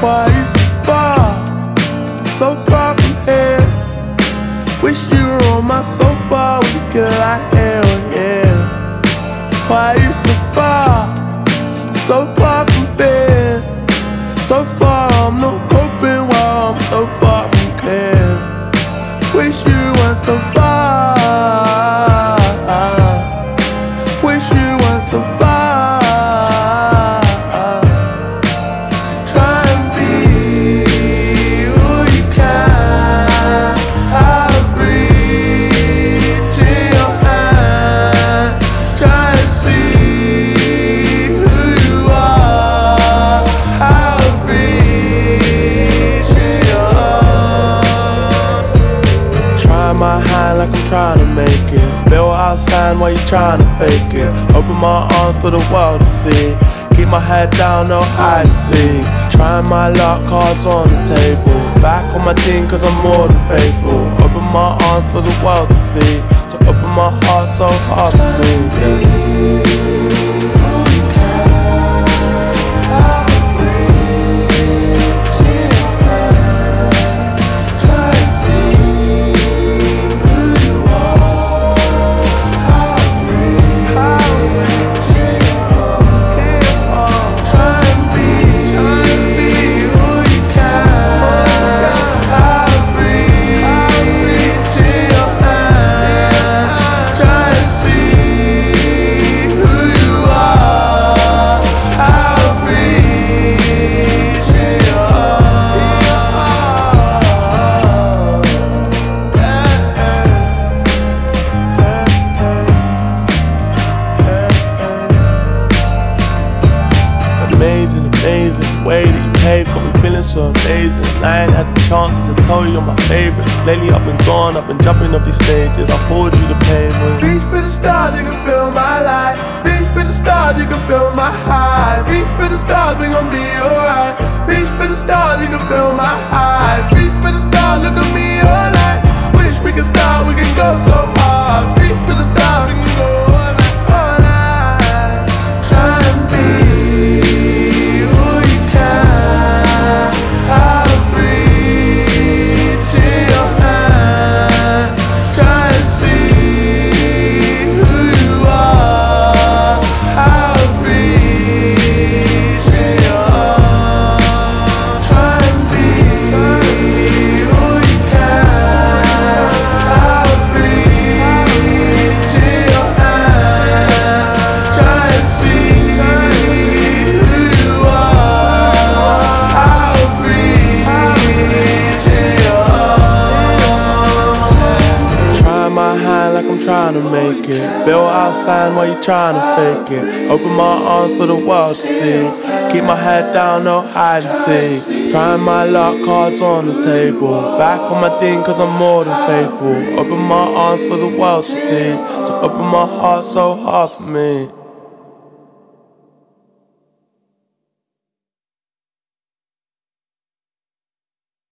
Why you so far from here? Wish you were on my sofa, we could lie here, oh yeah. Why you so far from fear? So far, I'm not coping while I'm so far from clear. Wish you weren't so far. Wish you weren't so far. Try and be who you can. Out of reach in your hand. Try and see who you are. Out of reach in your arms. Try my hand like I'm trying to make it. Build outside while you trying to fake it. Open my arms for the world to see. Keep my head down, no hide and seek. Trying my luck, cards on the table. Back on my team cause I'm more than faithful. Open my arms for the world to see. To open my heart so hard for me, yeah. Amazing, the way that you paved got me feeling so amazing. I ain't had the chances, I told you you're my favorite. Lately I've been gone, I've been jumping up these stages. I forward you the pavement. Reach for the stars, you can feel my light. Reach for the stars, you can feel my high. Reach for the stars, we gon' be alright. Reach for the stars, you can feel my high. Reach for the stars, look at me alright. Wish we could start, we can go so hard. Reach for the stars, we can go all night, all night. Try and be like I'm trying to make it. Build outside while you trying to fake it. Open my arms for the world to see. Keep my head down, no hide and seek. Trying my luck, cards on the table. Back on my thing cause I'm more than faithful. Open my arms for the world to see. To open my heart so hard for me.